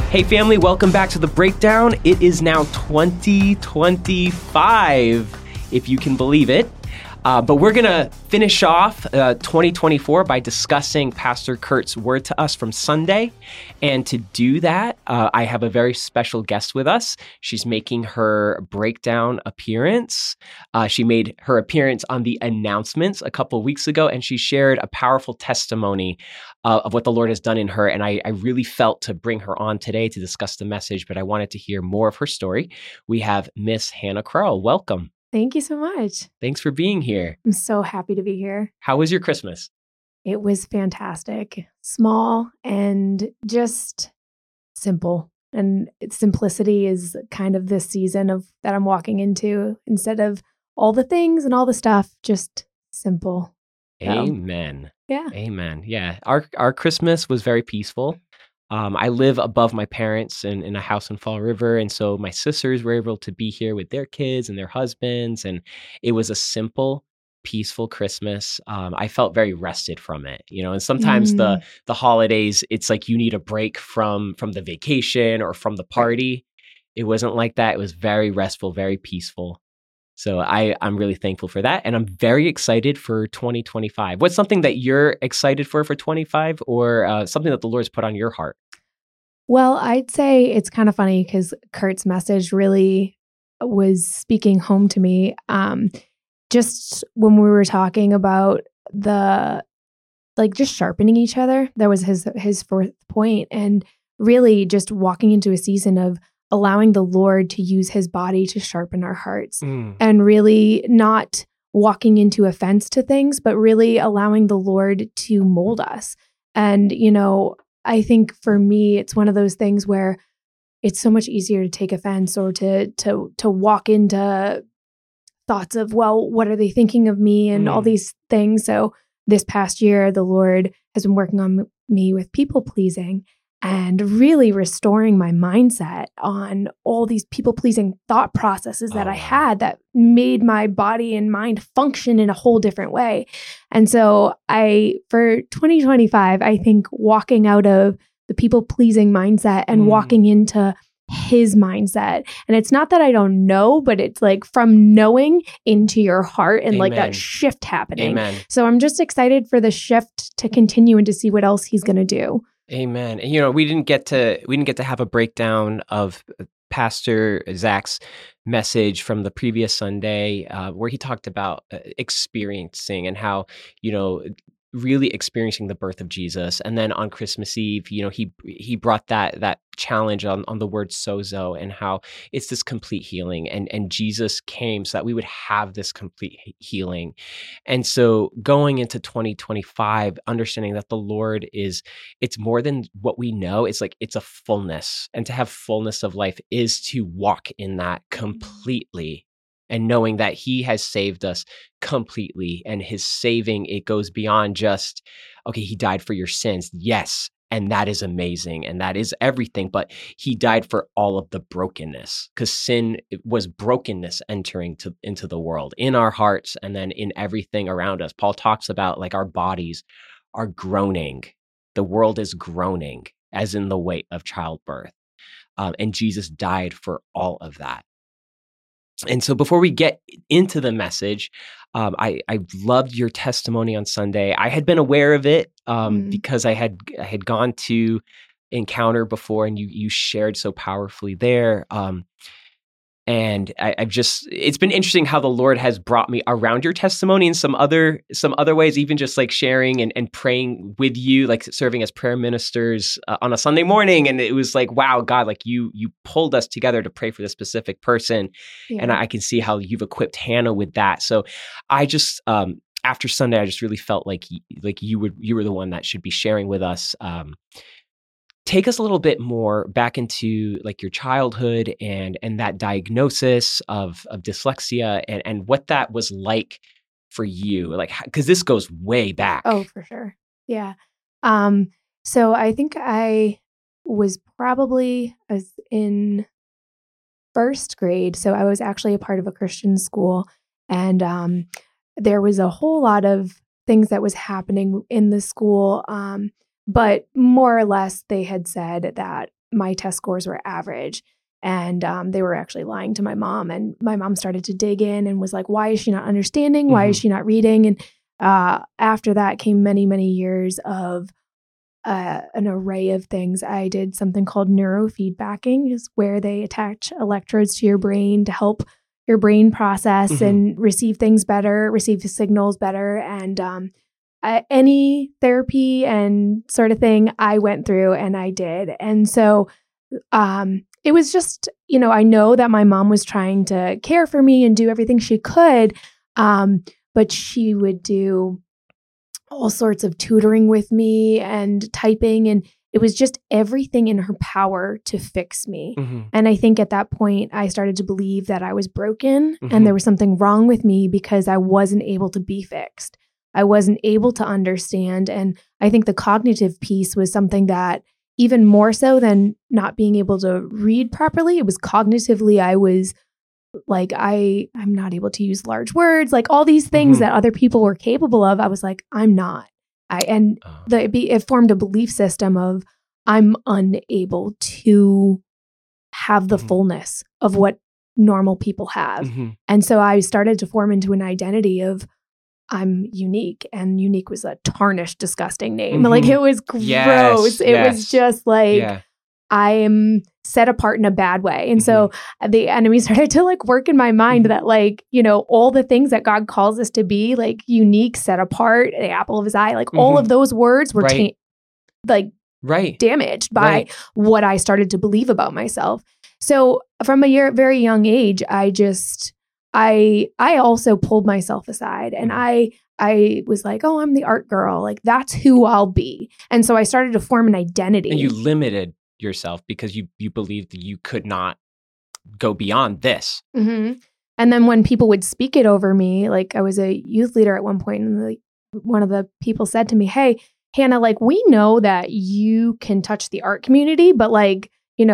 Hey family, welcome back to The Breakdown. It is now 2025, if you can believe it. But we're going to finish off 2024 by discussing Pastor Kurt's word to us from Sunday. And to do that, I have a very special guest with us. She's making her breakdown appearance. She made her appearance on the announcements a couple of weeks ago, and she shared a powerful testimony of what the Lord has done in her. And I really felt to bring her on today to discuss the message, but I wanted to hear more of her story. We have Miss Hannah Crowell. Welcome. Thank you so much. Thanks for being here. I'm so happy to be here. How was your Christmas? It was fantastic. Small and just simple. And simplicity is kind of this season of that I'm walking into. Instead of all the things and all the stuff, just simple. Amen. Yeah. Amen. Yeah. Our Christmas was very peaceful. I live above my parents in a house in Fall River. And so my sisters were able to be here with their kids and their husbands. And it was a simple, peaceful Christmas. I felt very rested from it, and sometimes the holidays, it's like you need a break from the vacation or from the party. It wasn't like that. It was very restful, very peaceful. So I'm really thankful for that. And I'm very excited for 2025. What's something that you're excited for 25 or something that the Lord's put on your heart? Well, I'd say it's kind of funny because Kurt's message really was speaking home to me. Just when we were talking about just sharpening each other, that was his fourth point, and really just walking into a season of allowing the Lord to use his body to sharpen our hearts and really not walking into offense to things, but really allowing the Lord to mold us. And, I think for me, it's one of those things where it's so much easier to take offense or to walk into thoughts of, well, what are they thinking of me and all these things. So this past year, the Lord has been working on me with people pleasing and really restoring my mindset on all these people-pleasing thought processes that I had that made my body and mind function in a whole different way. And so for 2025, I think walking out of the people-pleasing mindset and walking into his mindset. And it's not that I don't know, but it's like from knowing into your heart and like that shift happening. Amen. So I'm just excited for the shift to continue and to see what else he's going to do. Amen. And, we didn't get to have a breakdown of Pastor Zach's message from the previous Sunday, where he talked about experiencing and how, really experiencing the birth of Jesus. And then on Christmas Eve, he brought that challenge on the word sozo and how it's this complete healing. And Jesus came so that we would have this complete healing. And so going into 2025, understanding that the Lord it's more than what we know. It's like, it's a fullness. And to have fullness of life is to walk in that completely. And knowing that he has saved us completely, and his saving, it goes beyond just, okay, he died for your sins. Yes. And that is amazing. And that is everything. But he died for all of the brokenness, because sin was brokenness entering into the world, in our hearts, and then in everything around us. Paul talks about like our bodies are groaning. The world is groaning as in the weight of childbirth. And Jesus died for all of that. And so before we get into the message, I loved your testimony on Sunday. I had been aware of it because I had gone to Encounter before, and you shared so powerfully there. And it's been interesting how the Lord has brought me around your testimony in some other ways, even just like sharing and praying with you, like serving as prayer ministers on a Sunday morning. And it was like, wow, God, like you pulled us together to pray for this specific person. Yeah. And I can see how you've equipped Hannah with that. So I just, after Sunday, I just really felt like you were the one that should be sharing with us. Take us a little bit more back into like your childhood and that diagnosis of dyslexia and what that was like for you, like, because this goes way back. Oh, for sure. Yeah. So I think I was probably in first grade. So I was actually a part of a Christian school, and there was a whole lot of things that was happening in the school. But more or less, they had said that my test scores were average. And they were actually lying to my mom. And my mom started to dig in and was like, why is she not understanding? Why is she not reading? And after that came many, many years of an array of things. I did something called neurofeedbacking, is where they attach electrodes to your brain to help your brain process and receive things better, receive signals better. And any therapy and sort of thing I went through and I did. And so it was just, I know that my mom was trying to care for me and do everything she could, but she would do all sorts of tutoring with me and typing, and it was just everything in her power to fix me. And I think at that point, I started to believe that I was broken and there was something wrong with me because I wasn't able to be fixed. I wasn't able to understand. And I think the cognitive piece was something that even more so than not being able to read properly, it was cognitively, I was like, I'm not able to use large words, like all these things that other people were capable of. I was like, I'm not. It formed a belief system of I'm unable to have the fullness of what normal people have. And so I started to form into an identity of I'm unique, and unique was a tarnished, disgusting name. Like it was gross. It was just like, I am set apart in a bad way. And so the enemy started to like work in my mind that like, all the things that God calls us to be, like unique, set apart, the apple of his eye, like all of those words were damaged by what I started to believe about myself. So from a very young age, I also pulled myself aside, and I was like, oh, I'm the art girl. Like that's who I'll be. And so I started to form an identity. And you limited yourself because you believed that you could not go beyond this. And then when people would speak it over me, like I was a youth leader at one point, and one of the people said to me, hey, Hannah, like we know that you can touch the art community, but like,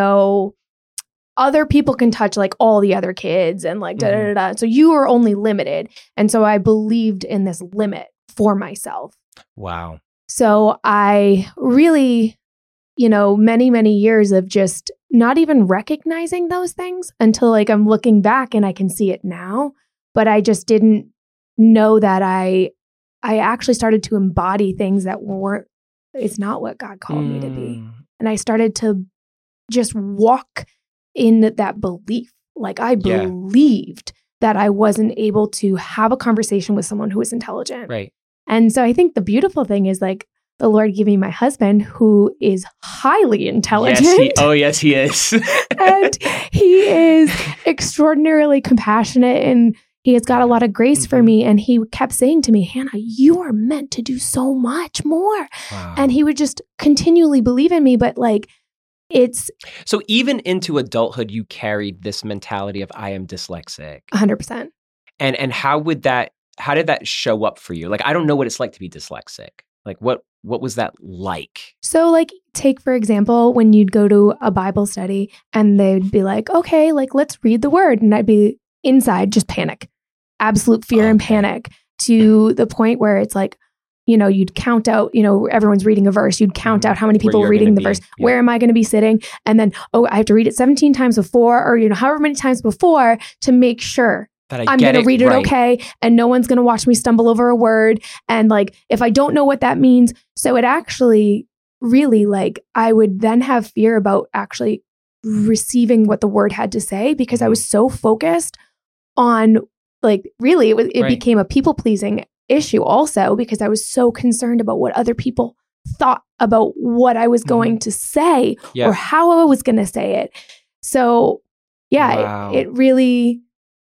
other people can touch like all the other kids and like So you are only limited. And so I believed in this limit for myself. Wow. So I really, many, many years of just not even recognizing those things until like I'm looking back and I can see it now. But I just didn't know that I actually started to embody things that it's not what God called me to be. And I started to just walk in that belief. Like I believed that I wasn't able to have a conversation with someone who was intelligent. Right. And so I think the beautiful thing is like the Lord gave me my husband who is highly intelligent. Yes, he is. And he is extraordinarily compassionate, and he has got a lot of grace for me. And he kept saying to me, Hannah, you are meant to do so much more. Wow. And he would just continually believe in me. But like, so even into adulthood, you carried this mentality of I am dyslexic. 100%. And how did that show up for you? Like, I don't know what it's like to be dyslexic. Like what was that like? So like, take for example, when you'd go to a Bible study and they'd be like, okay, like let's read the word. And I'd be inside, just panic, absolute fear and panic, to the point where it's like, you'd count out, everyone's reading a verse. You'd count out how many people are reading the verse. Yeah. Where am I going to be sitting? And then, I have to read it 17 times before, or, however many times before, to make sure that I'm going to read it okay. And no one's going to watch me stumble over a word. And like, if I don't know what that means. So it actually really like, I would then have fear about actually receiving what the word had to say, because I was so focused on like, really, it became a people pleasing issue also, because I was so concerned about what other people thought about what I was going to say or how I was going to say it. So it really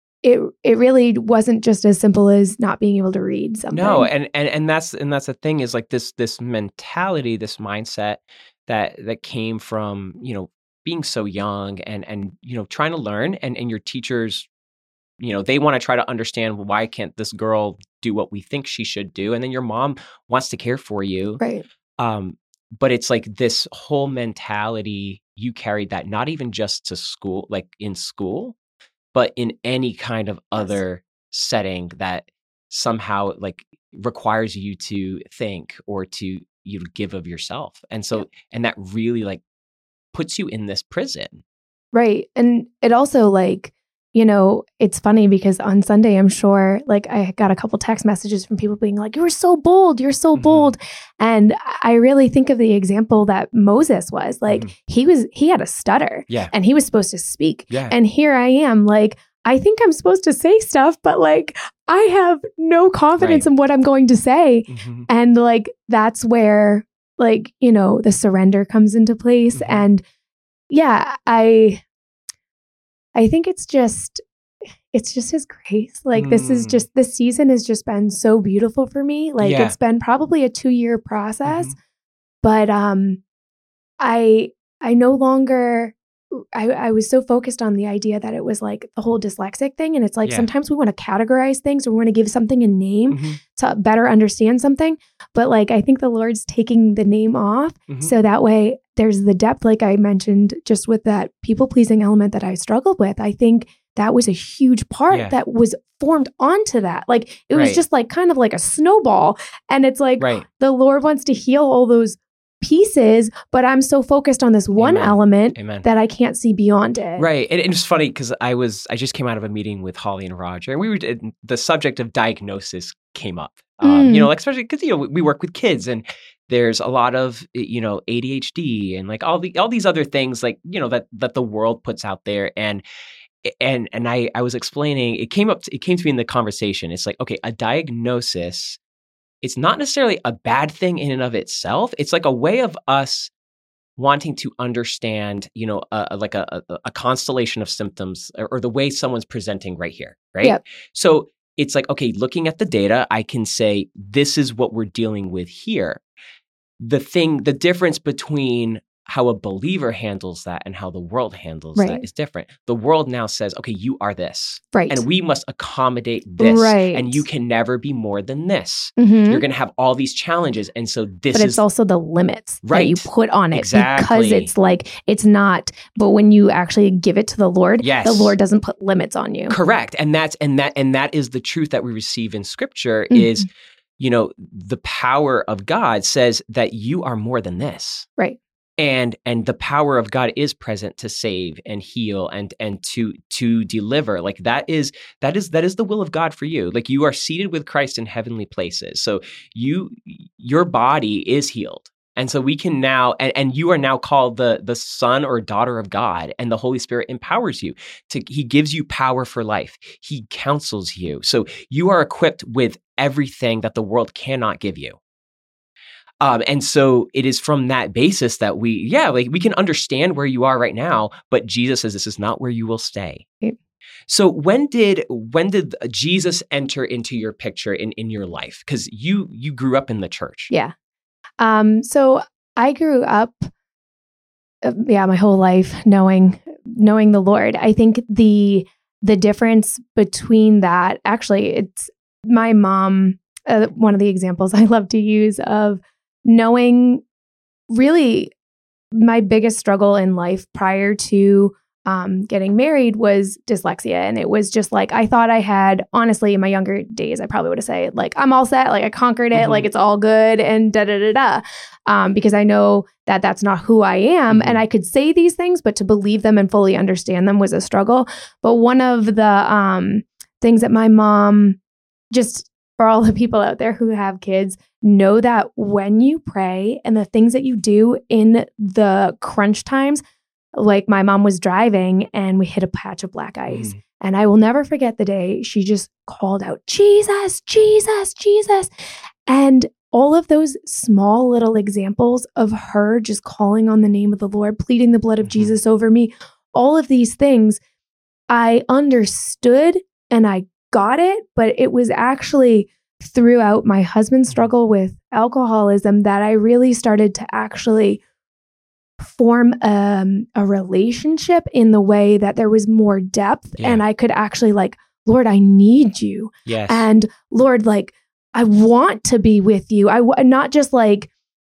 wasn't just as simple as not being able to read something. No, and that's the thing, is like this mentality, this mindset that came from, being so young and trying to learn, and your teachers, they want to try to understand, why can't this girl do what we think she should do? And then your mom wants to care for you. Right. But it's like this whole mentality, you carried that not even just to school, like in school, but in any kind of other setting that somehow like requires you to think or to give of yourself. And so, and that really like puts you in this prison. Right. And it also like, it's funny because on Sunday, I'm sure like I got a couple text messages from people being like, "You were so bold. You're so bold." And I really think of the example that Moses was like, he had a stutter and he was supposed to speak. Yeah. And here I am like, I think I'm supposed to say stuff, but like, I have no confidence in what I'm going to say. And like, that's where like, the surrender comes into place. And yeah, I think it's just his grace. Like this season has just been so beautiful for me. Like it's been probably a 2-year process, but I no longer, I was so focused on the idea that it was like the whole dyslexic thing. And it's like, sometimes we want to categorize things or we want to give something a name to better understand something. But like, I think the Lord's taking the name off. So that way there's the depth, like I mentioned, just with that people pleasing element that I struggled with. I think that was a huge part that was formed onto that. Like it was just like kind of like a snowball. And it's like the Lord wants to heal all those pieces, but I'm so focused on this one element that I can't see beyond it. Right. And it's funny because I just came out of a meeting with Holly and Roger, and the subject of diagnosis came up. Especially because we work with kids, and there's a lot of ADHD and like all these other things like that the world puts out there, and I was explaining, it came to me in the conversation. It's like, okay, a diagnosis, it's not necessarily a bad thing in and of itself. It's like a way of us wanting to understand, like a constellation of symptoms or the way someone's presenting right here, right? Yep. So it's like, okay, looking at the data, I can say, this is what we're dealing with here. The difference between how a believer handles that and how the world handles that is different. The world now says, okay, you are this. Right. And we must accommodate this. Right. And you can never be more than this. You're going to have all these challenges. And so this But it's also the limits that you put on it. Exactly. Because it's like, it's not, but when you actually give it to the Lord, the Lord doesn't put limits on you. Correct. And that is the truth that we receive in Scripture is, the power of God says that you are more than this. Right. And the power of God is present to save and heal and to deliver. Like that is the will of God for you. Like you are seated with Christ in heavenly places. So your body is healed. And so we can now, and you are now called the son or daughter of God, and the Holy Spirit empowers you. He gives you power for life. He counsels you. So you are equipped with everything that the world cannot give you. And so it is from that basis that we can understand where you are right now, but Jesus says this is not where you will stay. Okay. So when did Jesus enter into your picture in your life? Because you grew up in the church. Yeah. So I grew up, my whole life knowing the Lord. I think the difference between that, actually, it's my mom. One of the examples I love to use of knowing really my biggest struggle in life prior to getting married was dyslexia. And it was just like, I thought I had, honestly, in my younger days, I probably would have said like, I'm all set. Like I conquered it. Like it's all good and because I know that that's not who I am. And I could say these things, but to believe them and fully understand them was a struggle. But one of the things that my mom, just for all the people out there who have kids, know that when you pray and the things that you do in the crunch times, like my mom was driving and we hit a patch of black ice. And I will never forget the day she just called out, Jesus, Jesus, Jesus. And all of those small little examples of her just calling on the name of the Lord, pleading the blood of Jesus over me, all of these things, I understood and I got it, but it was actually throughout my husband's struggle with alcoholism that I really started to actually form a relationship in the way that there was more depth and I could actually like, Lord, I need you. Yes. And Lord, like, I want to be with you. Not just like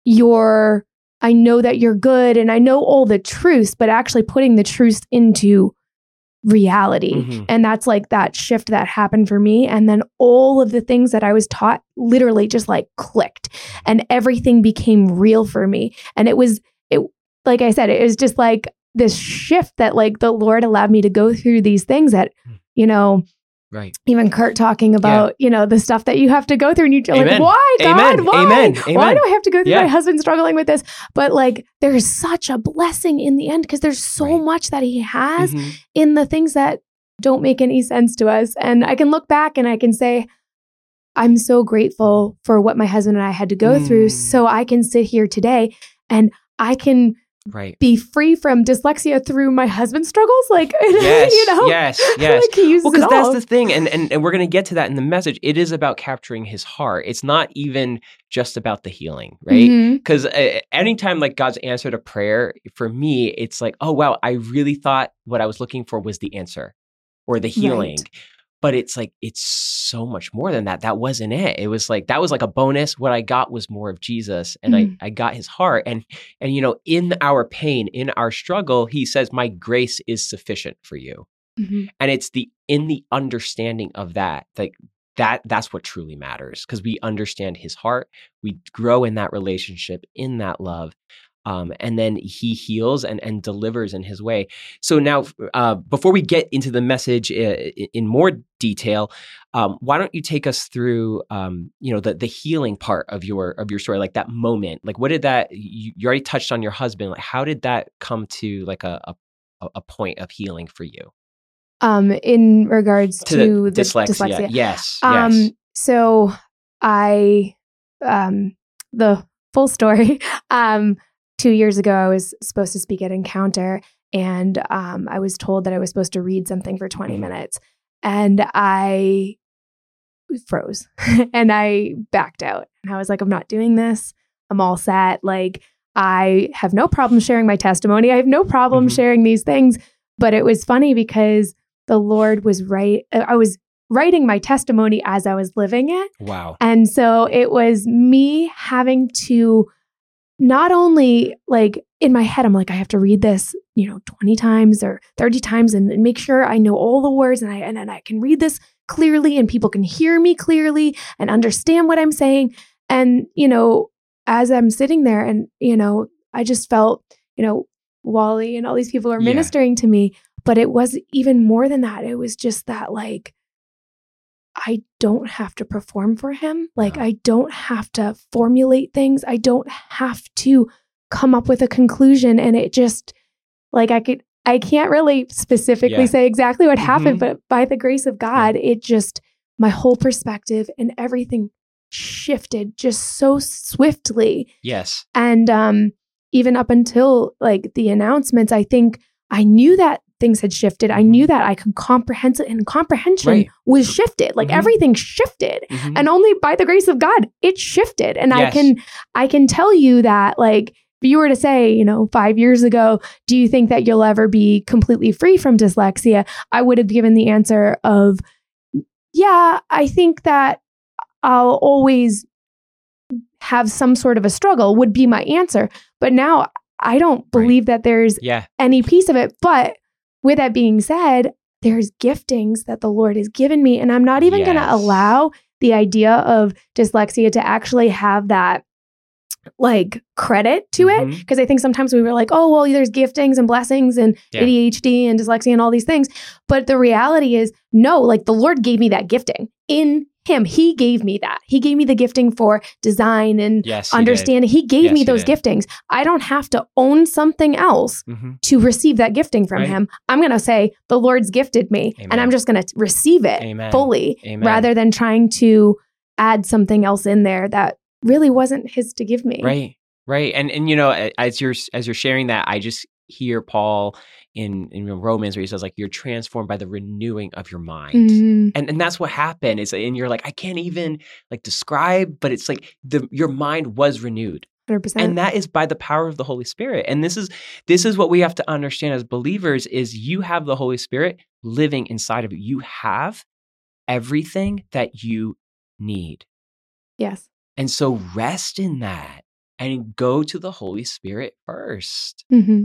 I know that you're good and I know all the truths, but actually putting the truth into reality. And that's like that shift that happened for me. And then all of the things that I was taught literally just like clicked and everything became real for me. And like I said, it was just like this shift that like the Lord allowed me to go through these things that, you know, right. Even Kurt talking about, you know, the stuff that you have to go through and you're like, why, God? Amen. Why? Amen. Why do I have to go through my husband struggling with this? But like, there's such a blessing in the end because there's so much that he has in the things that don't make any sense to us. And I can look back and I can say, I'm so grateful for what my husband and I had to go through so I can sit here today and I can be free from dyslexia through my husband's struggles. Like, yes, you know, yes. Like he uses because that's the thing. And we're going to get to that in the message. It is about capturing his heart. It's not even just about the healing, right? Because anytime like God's answered a prayer, for me, it's like, oh, wow, I really thought what I was looking for was the answer or the healing. Right. But it's like, it's so much more than that. That wasn't it. It was like, that was like a bonus. What I got was more of Jesus. And I got his heart. And, you know, in our pain, in our struggle, he says, my grace is sufficient for you. And it's in the understanding of that, like that's what truly matters. Because we understand his heart. We grow in that relationship, in that love. And then he heals and delivers in his way. So now, before we get into the message in more detail, why don't you take us through, you know, the healing part of your story, like that moment, like what did that? You already touched on your husband. Like, how did that come to like a point of healing for you? In regards to the dyslexia. Yes. So the full story. 2 years ago, I was supposed to speak at Encounter, and I was told that I was supposed to read something for 20 minutes, and I froze, and I backed out. And I was like, I'm not doing this. I'm all set. Like, I have no problem sharing my testimony. I have no problem sharing these things. But it was funny because the Lord was right. I was writing my testimony as I was living it. Wow. And so it was me having to not only like in my head, I'm like, I have to read this, you know, 20 times or 30 times and make sure I know all the words and I can read this clearly and people can hear me clearly and understand what I'm saying. And, you know, as I'm sitting there and, you know, I just felt, you know, Wally and all these people are ministering to me, but it was even more than that. It was just that like, I don't have to perform for him. Like, I don't have to formulate things. I don't have to come up with a conclusion. And it just, like, I can't really specifically say exactly what happened, but by the grace of God, it just, my whole perspective and everything shifted just so swiftly. Yes. And even up until like the announcements, I think I knew that things had shifted. I knew that I could comprehend it, and comprehension was shifted. Like everything shifted, and only by the grace of God, it shifted. And I can tell you that, like, if you were to say, you know, 5 years ago, do you think that you'll ever be completely free from dyslexia? I would have given the answer of, yeah, I think that I'll always have some sort of a struggle would be my answer. But now I don't believe that there's any piece of it. But with that being said, there's giftings that the Lord has given me. And I'm not even going to allow the idea of dyslexia to actually have that like credit to it. Because I think sometimes we were like, oh, well, there's giftings and blessings and ADHD and dyslexia and all these things. But the reality is, no, like the Lord gave me that gifting in him. He gave me that. He gave me the gifting for design and understanding. He gave me those giftings. I don't have to own something else to receive that gifting from him. I'm going to say the Lord's gifted me and I'm just going to receive it fully rather than trying to add something else in there that really wasn't his to give me. Right. And you know, as you're sharing that, I just hear Paul in Romans where he says like, you're transformed by the renewing of your mind. And that's what happened is, and you're like, I can't even like describe, but it's like your mind was renewed. 100%. And that is by the power of the Holy Spirit. And this is what we have to understand as believers is you have the Holy Spirit living inside of you. You have everything that you need. Yes. And so rest in that and go to the Holy Spirit first.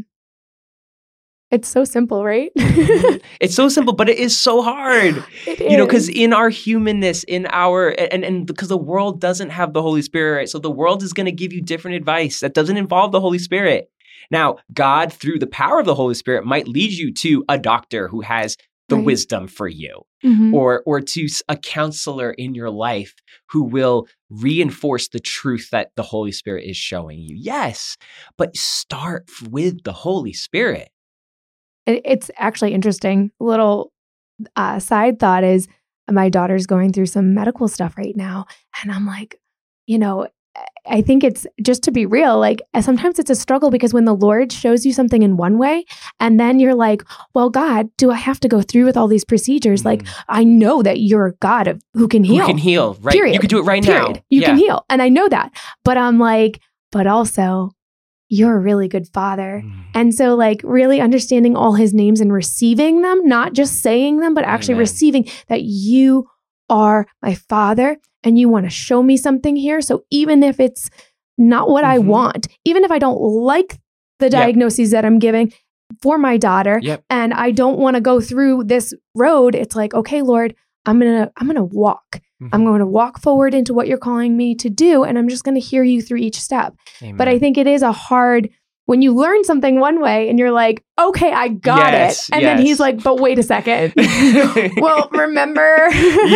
It's so simple, right? It's so simple, but it is so hard. You know, because in our humanness, in our, and because the world doesn't have the Holy Spirit, right? So the world is going to give you different advice that doesn't involve the Holy Spirit. Now, God, through the power of the Holy Spirit, might lead you to a doctor who has the wisdom for you, or to a counselor in your life who will reinforce the truth that the Holy Spirit is showing you. Yes, but start with the Holy Spirit. It's actually interesting. Little side thought is my daughter's going through some medical stuff right now. And I'm like, I think it's just to be real, like sometimes it's a struggle because when the Lord shows you something in one way and then you're like, well, God, do I have to go through with all these procedures? Like, I know that you're a God who can heal. Who can heal, right? Period. You can do it right now. You can heal. And I know that. But I'm like, but also you're a really good father. And so like really understanding all his names and receiving them, not just saying them, but actually receiving that you are my father and you want to show me something here. So even if it's not what I want, even if I don't like the diagnoses that I'm giving for my daughter and I don't want to go through this road, it's like, okay, Lord, I'm going to walk. I'm going to walk forward into what you're calling me to do. And I'm just going to hear you through each step. Amen. But I think it is a hard, when you learn something one way and you're like, okay, I got it. And then he's like, but wait a second. Well, remember?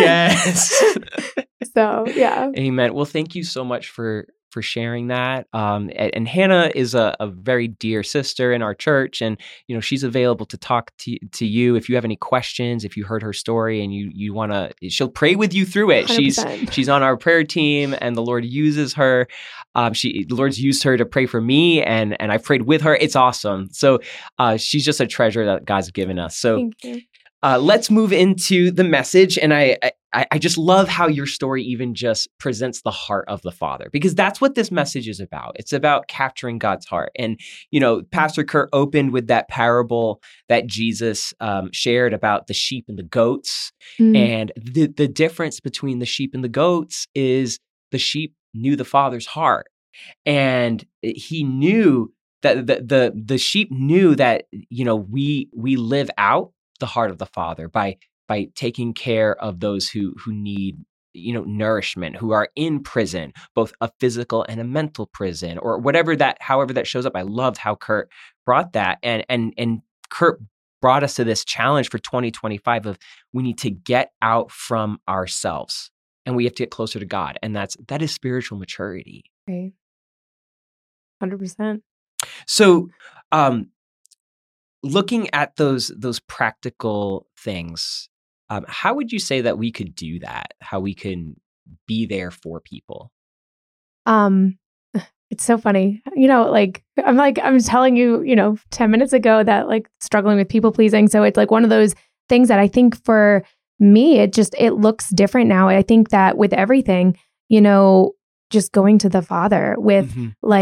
Yes. So, yeah. Amen. Well, thank you so much for sharing that. And Hannah is a very dear sister in our church, and she's available to talk to you if you have any questions. If you heard her story and you want to, she'll pray with you through it. 100%. She's on our prayer team, and the Lord uses her. The Lord's used her to pray for me, and I've prayed with her. It's awesome. So she's just a treasure that God's given us. So thank you. Let's move into the message. And I just love how your story even just presents the heart of the Father, because that's what this message is about. It's about capturing God's heart. And, Pastor Kurt opened with that parable that Jesus shared about the sheep and the goats. And the difference between the sheep and the goats is the sheep knew the Father's heart. And he knew that the sheep knew that, we live out the heart of the Father by taking care of those who need nourishment, who are in prison, both a physical and a mental prison, or however that shows up. I loved how Kurt brought that, and Kurt brought us to this challenge for 2025 of we need to get out from ourselves and we have to get closer to God, and that is spiritual maturity. Right. 100%. So, looking at those practical things, how would you say that we could do that? How we can be there for people? It's so funny. I'm telling you, 10 minutes ago that struggling with people pleasing. So it's like one of those things that I think for me, it looks different now. I think that with everything, just going to the Father with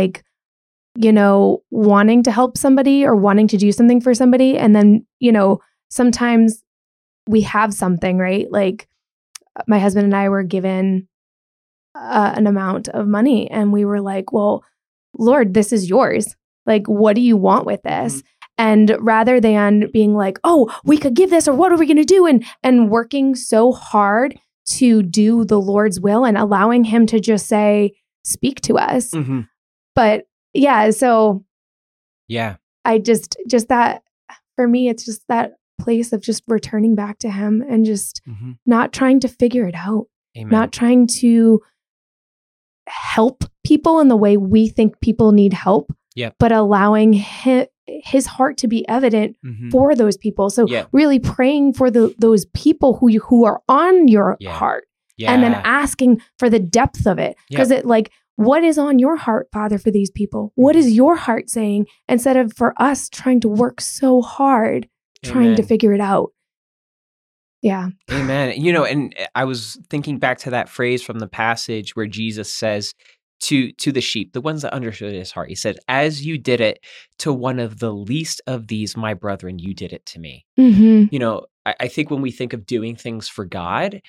wanting to help somebody or wanting to do something for somebody. And then, sometimes we have something, right? Like my husband and I were given an amount of money and we were like, well, Lord, this is yours. Like, what do you want with this? And rather than being like, oh, we could give this, or what are we going to do? And working so hard to do the Lord's will and allowing him to just say, speak to us. But yeah, so I just that for me, it's just that place of just returning back to him and just not trying to figure it out. Amen. Not trying to help people in the way we think people need help, but allowing his heart to be evident for those people. So really praying for those people who are on your heart, and then asking for the depth of it. Because what is on your heart, Father, for these people? What is your heart saying? Instead of for us trying to work so hard, trying to figure it out. Yeah. Amen. And I was thinking back to that phrase from the passage where Jesus says to the sheep, the ones that understood his heart, he said, as you did it to one of the least of these, my brethren, you did it to me. I think when we think of doing things for God,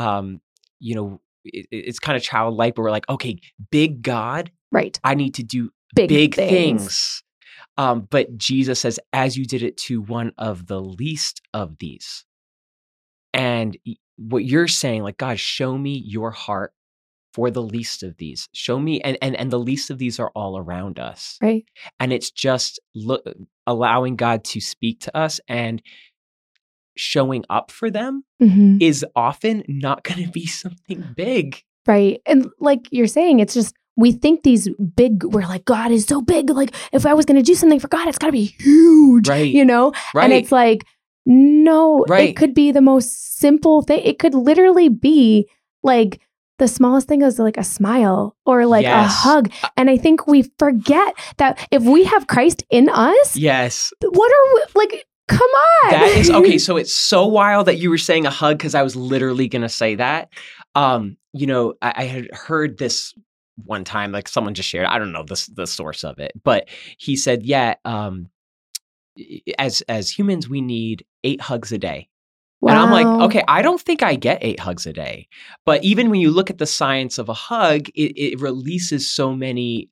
it's kind of childlike, but we're like, okay, big God, right? I need to do big things. But Jesus says, as you did it to one of the least of these. And what you're saying, like, God, show me your heart for the least of these. Show me, and the least of these are all around us. Right. And it's just allowing God to speak to us, and showing up for them is often not going to be something big. Right. And like you're saying, it's just, we think these big, we're like, God is so big. Like, if I was going to do something for God, it's got to be huge, right? You know? Right. And it's like, no, right. It could be the most simple thing. It could literally be like the smallest thing is like a smile or like a hug. And I think we forget that if we have Christ in us, yes, what are we, like, come on. That is, okay, so it's so wild that you were saying a hug, because I was literally going to say that. You know, I had heard this one time, like someone just shared, I don't know the source of it, but he said, as humans, we need 8 hugs a day. Wow. And I'm like, okay, I don't think I get 8 hugs a day. But even when you look at the science of a hug, it releases so many,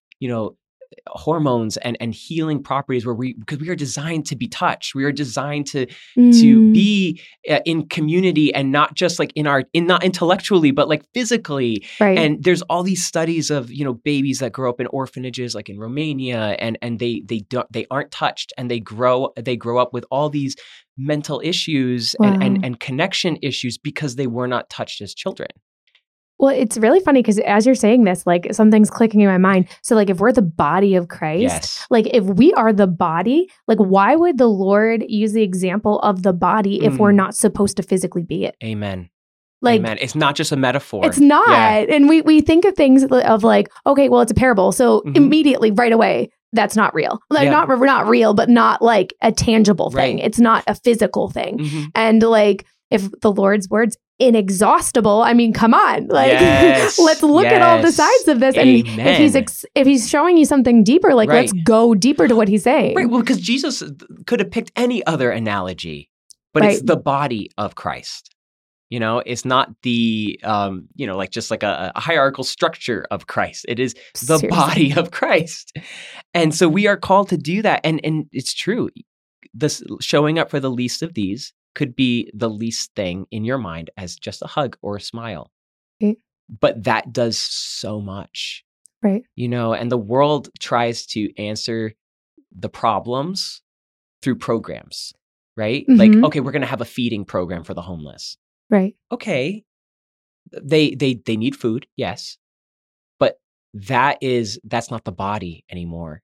hormones and healing properties because we are designed to be touched. We are designed to be in community, and not just like not intellectually, but like physically. Right. And there's all these studies of, babies that grow up in orphanages, like in Romania, and they aren't touched, and they grow up with all these mental issues and connection issues because they were not touched as children. Well, it's really funny because as you're saying this, like something's clicking in my mind. So like if we're the body of Christ, like if we are the body, like why would the Lord use the example of the body if we're not supposed to physically be it? Amen. Like, Amen. It's not just a metaphor. It's not. Yeah. And we think of things of like, okay, well, it's a parable. So immediately right away, that's not real. Like not real, but not like a tangible thing. Right. It's not a physical thing. And like, if the Lord's words inexhaustible, I mean, come on, like let's look at all the sides of this. Amen. And if he's showing you something deeper, like let's go deeper to what he's saying. Right. Well, because Jesus could have picked any other analogy, but it's the body of Christ. It's not the, like just like a hierarchical structure of Christ. It is the body of Christ. And so we are called to do that. And it's true. This showing up for the least of these could be the least thing in your mind as just a hug or a smile. Okay. But that does so much. Right. And the world tries to answer the problems through programs, right? Like, okay, we're going to have a feeding program for the homeless. Right. Okay. They need food, yes. But that's not the body anymore.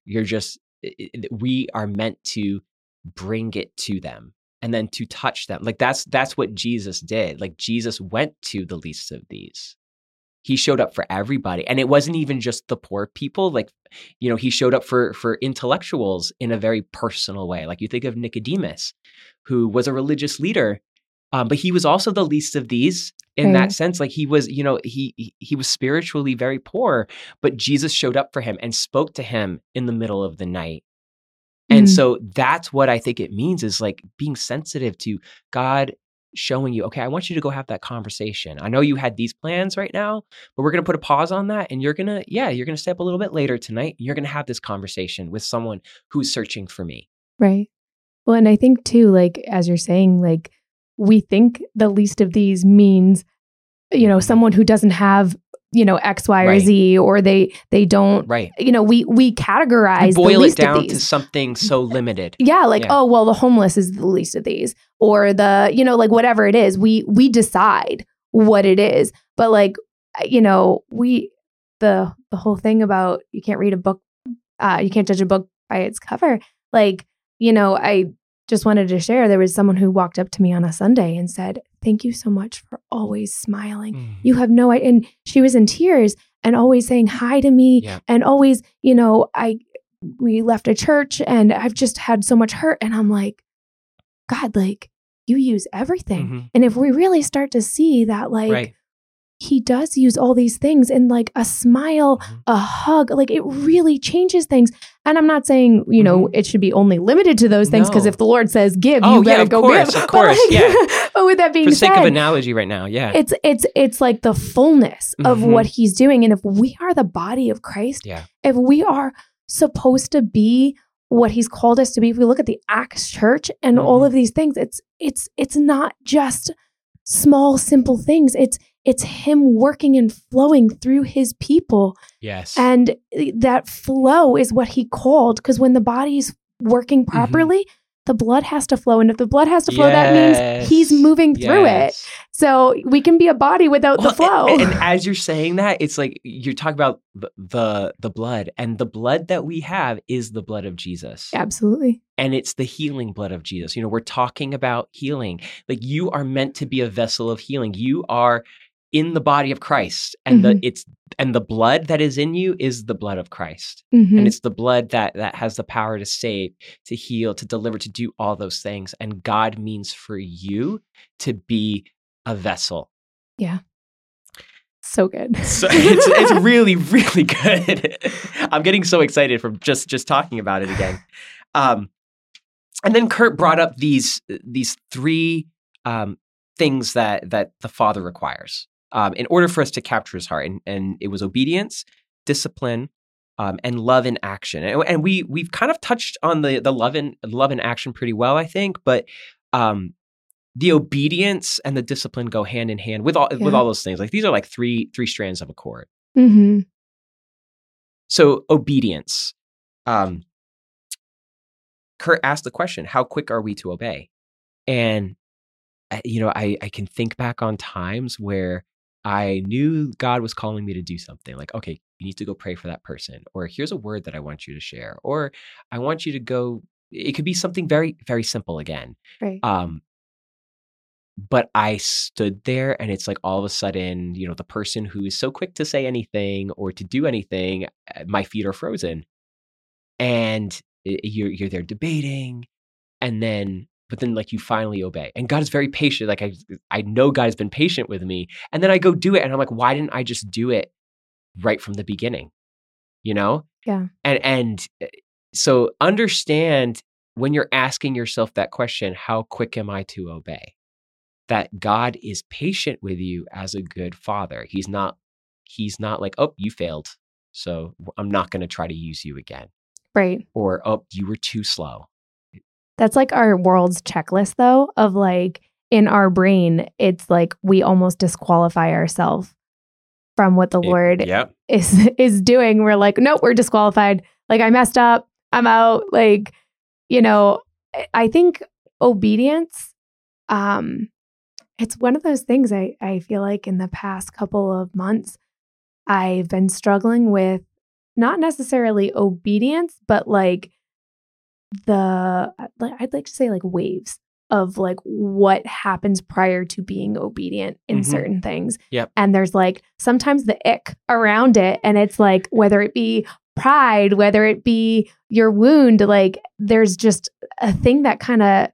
We are meant to bring it to them. And then to touch them. Like that's what Jesus did. Like Jesus went to the least of these. He showed up for everybody. And it wasn't even just the poor people. Like, he showed up for intellectuals in a very personal way. Like you think of Nicodemus, who was a religious leader, but he was also the least of these in that sense. Like he was, he was spiritually very poor, but Jesus showed up for him and spoke to him in the middle of the night. And so that's what I think it means, is like being sensitive to God showing you, okay, I want you to go have that conversation. I know you had these plans right now, but we're going to put a pause on that. And you're going to stay up a little bit later tonight. And you're going to have this conversation with someone who's searching for me. Right. Well, and I think too, like, as you're saying, like, we think the least of these means, someone who doesn't have X, Y, or Z, or they don't, we categorize, boil it down to something so limited. Oh, well, the homeless is the least of these, or the, like whatever it is, we decide what it is. But like, the whole thing about you can't read a book, you can't judge a book by its cover. Like, I just wanted to share, there was someone who walked up to me on a Sunday and said, "Thank you so much for always smiling. You have no idea." And she was in tears and always saying hi to me and always, we left a church and I've just had so much hurt. And I'm like, God, like you use everything. And if we really start to see that, like, he does use all these things, and like a smile, a hug, like it really changes things. And I'm not saying, it should be only limited to those things, because if the Lord says give, you gotta go give. Of course, But with that being said, for sake of analogy right now, it's like the fullness of what he's doing. And if we are the body of Christ, if we are supposed to be what he's called us to be, if we look at the Acts church and all of these things, it's not just small, simple things. it's him working and flowing through his people. Yes. And that flow is what he called, because when the body's working properly, the blood has to flow. And if the blood has to flow, that means he's moving through it. So we can be a body without the flow. And as you're saying that, it's like you're talking about the blood, and the blood that we have is the blood of Jesus. Absolutely. And it's the healing blood of Jesus. We're talking about healing. Like, you are meant to be a vessel of healing. You are in the body of Christ, and the blood that is in you is the blood of Christ. And it's the blood that has the power to save, to heal, to deliver, to do all those things. And God means for you to be a vessel. Yeah. So good. So it's really, really good. I'm getting so excited from just talking about it again. And then Kurt brought up these three things that the Father requires in order for us to capture his heart. And it was obedience, discipline, and love in action. And we've kind of touched on the love in action pretty well, I think. But the obedience and the discipline go hand in hand with all those things. Like, these are like three strands of a cord. So obedience. Kurt asked the question, how quick are we to obey? And, I can think back on times where I knew God was calling me to do something, like, okay, you need to go pray for that person, or here's a word that I want you to share, or I want you to go, it could be something very, very simple again. Right. But I stood there, and it's like all of a sudden, the person who is so quick to say anything or to do anything, my feet are frozen. And you're there debating, but then like you finally obey. And God is very patient. Like, I know God has been patient with me. And then I go do it, and I'm like, why didn't I just do it right from the beginning? Yeah. And so understand, when you're asking yourself that question, how quick am I to obey? That God is patient with you as a good father. He's not like, oh, you failed, so I'm not going to try to use you again. Right. Or, oh, you were too slow. That's like our world's checklist, though, of like, in our brain, it's like we almost disqualify ourselves from what the Lord is doing. We're like, nope, we're disqualified. Like, I messed up. I'm out. Like, I think obedience, it's one of those things I feel like in the past couple of months, I've been struggling with, not necessarily obedience, but like I'd like to say like waves of like what happens prior to being obedient in certain things. Yep. And there's like sometimes the ick around it. And it's like, whether it be pride, whether it be your wound, like there's just a thing that kind of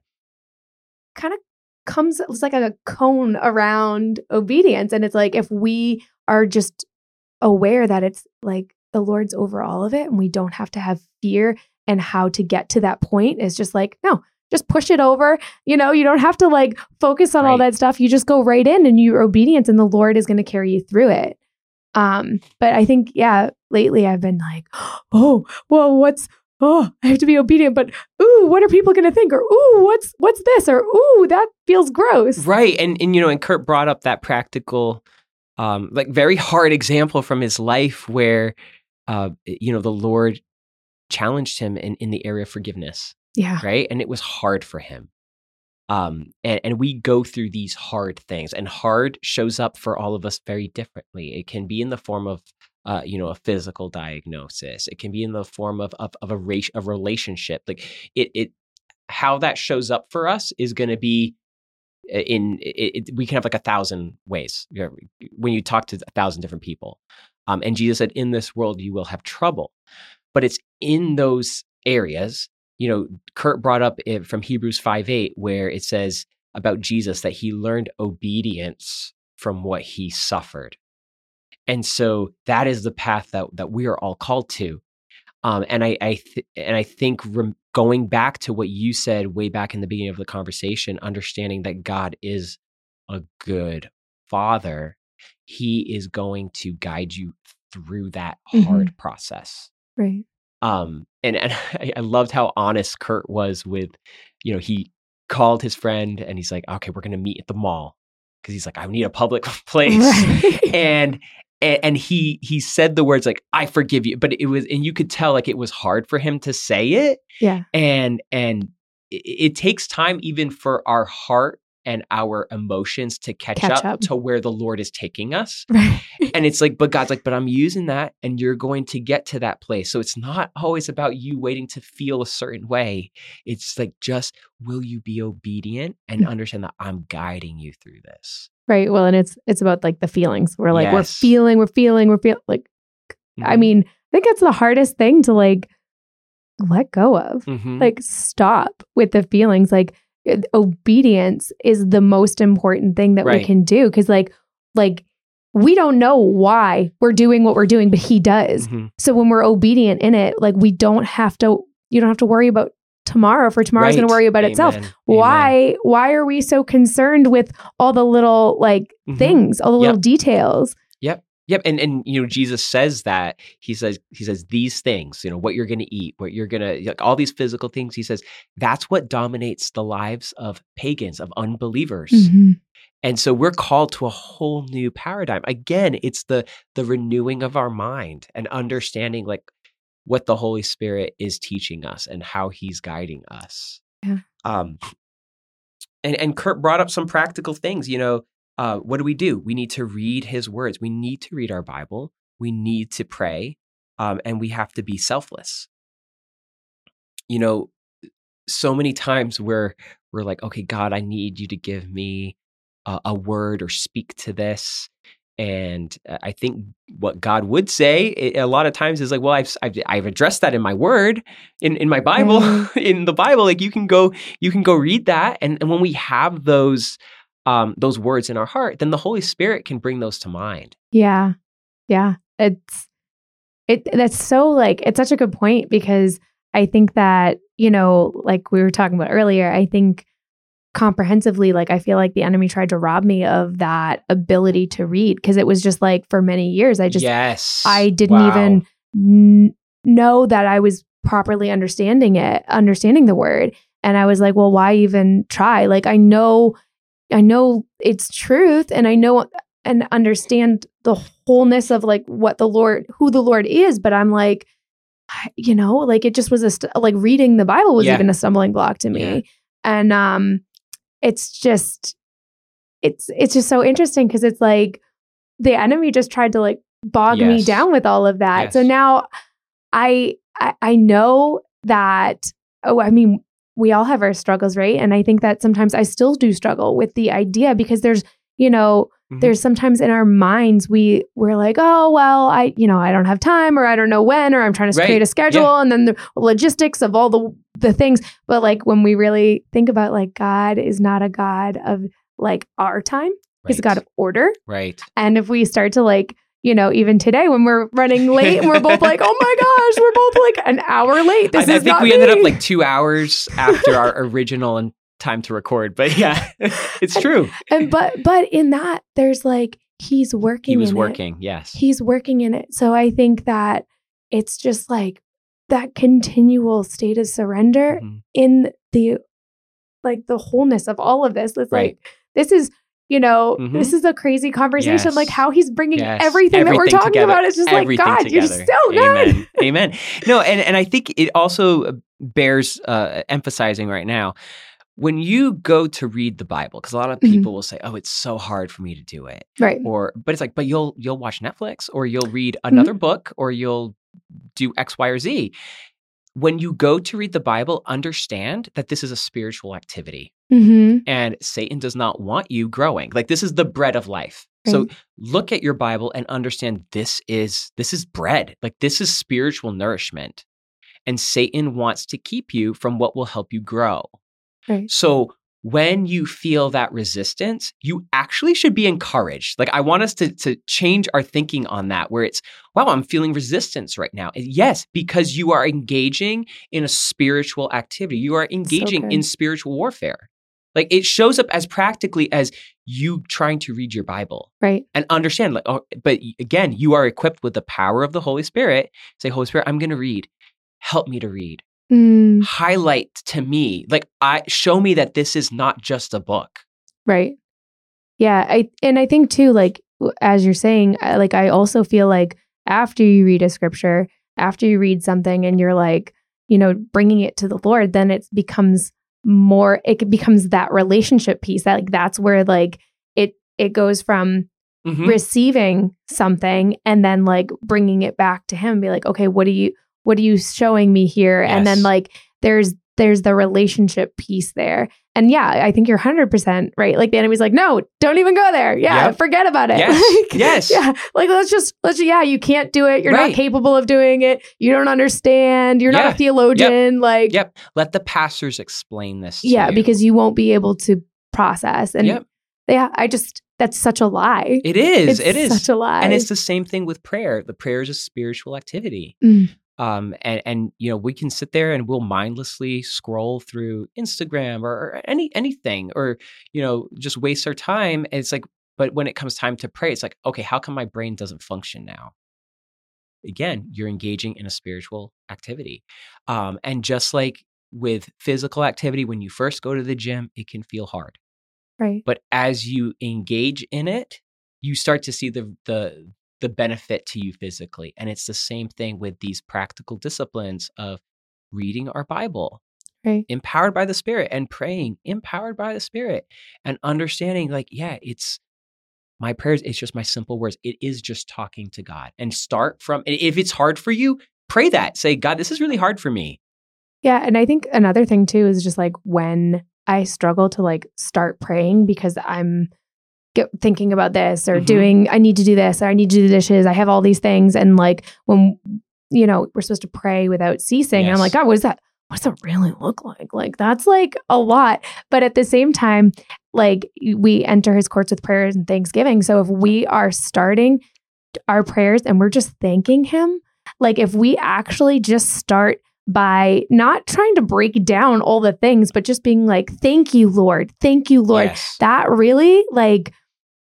comes, it's like a cone around obedience. And it's like, if we are just aware that it's like the Lord's over all of it, and we don't have to have fear, and how to get to that point is just like, no, just push it over. You don't have to like focus on all that stuff. You just go right in, and your obedience, and the Lord is going to carry you through it. But I think, lately I've been like, oh, well, I have to be obedient, but ooh, what are people going to think? Or ooh, what's this? Or ooh, that feels gross. Right. And Kurt brought up that practical, like very hard example from his life where, the Lord challenged him in the area of forgiveness. Yeah. Right. And it was hard for him. And we go through these hard things, and hard shows up for all of us very differently. It can be in the form of, a physical diagnosis. It can be in the form of a relationship. Like how that shows up for us is going to be we can have like 1,000 ways when you talk to 1,000 different people. And Jesus said, in this world, you will have trouble, but it's in those areas. Kurt brought up it from Hebrews 5:8, where it says about Jesus that he learned obedience from what he suffered. And so that is the path that we are all called to. And I think going back to what you said way back in the beginning of the conversation, understanding that God is a good father, he is going to guide you through that hard process. Right. And I loved how honest Kurt was with, he called his friend and he's like, okay, we're going to meet at the mall. because he's like, I need a public place. Right. And he said the words like, I forgive you. But and you could tell like it was hard for him to say it. Yeah. And it takes time even for our heart and our emotions to catch up to where the Lord is taking us. Right. And it's like, but God's like, but I'm using that and you're going to get to that place. So it's not always about you waiting to feel a certain way. It's like, just will you be obedient and understand that I'm guiding you through this? Right. Well, and it's about like the feelings. We're like, Yes. we're feeling like, I mean, I think it's the hardest thing to like let go of, like stop with the feelings. Like obedience is the most important thing that we can do. Cause like we don't know why we're doing what we're doing, but he does. So when we're obedient in it, like you don't have to worry about tomorrow, for tomorrow's going to worry about itself. Why are we so concerned with all the little like things, all the little details? Yep. And Jesus says that he says these things, what you're going to eat, what you're going to, like all these physical things. He says that's what dominates the lives of pagans, of unbelievers. And so we're called to a whole new paradigm. Again, it's the renewing of our mind and understanding like what the Holy Spirit is teaching us and how he's guiding us. Yeah. And Kurt brought up some practical things, what do? We need to read his words. We need to read our Bible. We need to pray. And we have to be selfless. So many times we're like, okay, God, I need you to give me a word or speak to this. And I think what God would say a lot of times is like, well, I've addressed that in my word, in my Bible, in the Bible. Like you can go read that. And when we have those words in our heart, then the Holy Spirit can bring those to mind. Yeah. Yeah. That's so like, it's such a good point, because I think that, like we were talking about earlier, I think comprehensively, like I feel like the enemy tried to rob me of that ability to read, because it was just like for many years, I didn't even know that I was properly understanding the word. And I was like, well, why even try? Like, I know it's truth, and I know and understand the wholeness of like who the Lord is. But I'm like, like it just was like reading the Bible was even a stumbling block to me. Yeah. And it's just so interesting, because it's like the enemy just tried to like bog me down with all of that. Yes. So now I know that, we all have our struggles, right? And I think that sometimes I still do struggle with the idea, because there's, there's sometimes in our minds we're like, oh, well, I don't have time, or I don't know when, or I'm trying to create a schedule, and then the logistics of all the things. But like when we really think about like God is not a God of like our time, he's a God of order. Right. And if we start to like, even today when we're running late and we're both like, oh my gosh, we're both like an hour late. I think we ended up like 2 hours after our original time to record. But yeah, it's true. But in that, there's like, he's working. He was working. Yes. He's working in it. So I think that it's just like that continual state of surrender in the wholeness of all of this. It's like, this is, this is a crazy conversation. Yes. Like how he's bringing everything that we're talking together. About. It's just like, God, together. You're so good. Amen. No, and I think it also bears emphasizing right now, when you go to read the Bible, because a lot of people will say, oh, it's so hard for me to do it. Right. But it's like, but you'll watch Netflix, or you'll read another book, or you'll do X, Y, or Z. When you go to read the Bible, understand that this is a spiritual activity. And Satan does not want you growing. Like this is the bread of life. Right. So look at your Bible and understand this is bread. Like this is spiritual nourishment. And Satan wants to keep you from what will help you grow. Right. So when you feel that resistance, you actually should be encouraged. Like I want us to change our thinking on that, where it's, wow, I'm feeling resistance right now. Yes, because you are engaging in a spiritual activity. You are engaging in spiritual warfare. Like it shows up as practically as you trying to read your Bible. Right. And understand, like, but again, you are equipped with the power of the Holy Spirit. Say, Holy Spirit, I'm going to read. Help me to read. Highlight to me, like show me that this is not just a book. Right. Yeah. I think too, like, as you're saying, I also feel like after you read a scripture, after you read something and you're like, bringing it to the Lord, then it becomes that relationship piece that, like, that's where, like, it goes from receiving something and then, like, bringing it back to him and be like, okay, what are you showing me here? Yes. And then, like, there's the relationship piece there. And yeah, I think you're 100% right. Like, the enemy's like, no, don't even go there. Yeah, forget about it. Yes. Yes. Yeah. Like, you can't do it. You're not capable of doing it. You don't understand. You're not a theologian. Let the pastors explain this to you. Because you won't be able to process. And that's such a lie. It is. It is such a lie. And it's the same thing with prayer. The prayer is a spiritual activity. And we can sit there and we'll mindlessly scroll through Instagram or anything, or, just waste our time. And it's like, but when it comes time to pray, it's like, okay, how come my brain doesn't function now? Again, you're engaging in a spiritual activity. And just like with physical activity, when you first go to the gym, it can feel hard. Right. But as you engage in it, you start to see the benefit to you physically. And it's the same thing with these practical disciplines of reading our Bible, right, empowered by the Spirit, and praying, empowered by the Spirit, and understanding, like, it's my prayers. It's just my simple words. It is just talking to God. And start from, if it's hard for you, pray that. Say, God, this is really hard for me. Yeah. And I think another thing too is just, like, when I struggle to, like, start praying because I'm thinking about this or I need to do this, or I need to do the dishes. I have all these things. And, like, when, we're supposed to pray without ceasing. And I'm like, God, what does that really look like? Like, that's, like, a lot. But at the same time, like, we enter his courts with prayers and thanksgiving. So if we are starting our prayers and we're just thanking him, like, if we actually just start by not trying to break down all the things, but just being like, thank you, Lord. Thank you, Lord. Yes. That really, like,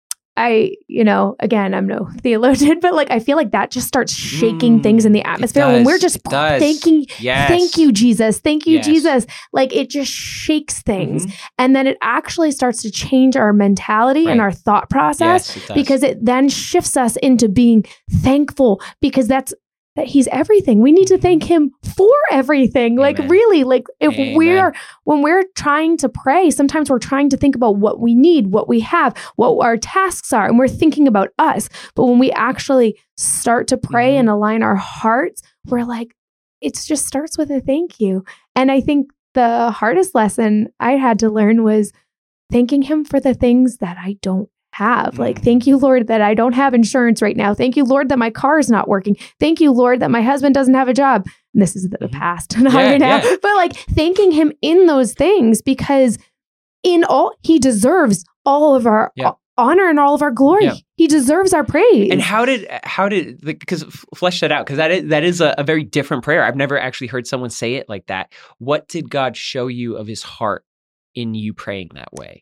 again, I'm no theologian, but, like, I feel like that just starts shaking things in the atmosphere when we're just thanking, thank you, Jesus. Thank you, Jesus. Like, it just shakes things. And then it actually starts to change our mentality and our thought process, because it then shifts us into being thankful, because that he's everything. We need to thank him for everything. Amen. Like, really, like, when we're trying to pray, sometimes we're trying to think about what we need, what we have, what our tasks are, and we're thinking about us. But when we actually start to pray and align our hearts, we're like, it just starts with a thank you. And I think the hardest lesson I had to learn was thanking him for the things that I don't have. Like, thank you, Lord, that I don't have insurance right now. Thank you, Lord, that my car is not working. Thank you, Lord, that my husband doesn't have a job. And this is the past, not right now. But, like, thanking him in those things, because he deserves all of our honor and all of our glory. Yeah. He deserves our praise. And how did because flesh that out, because that is a very different prayer. I've never actually heard someone say it like that. What did God show you of his heart in you praying that way?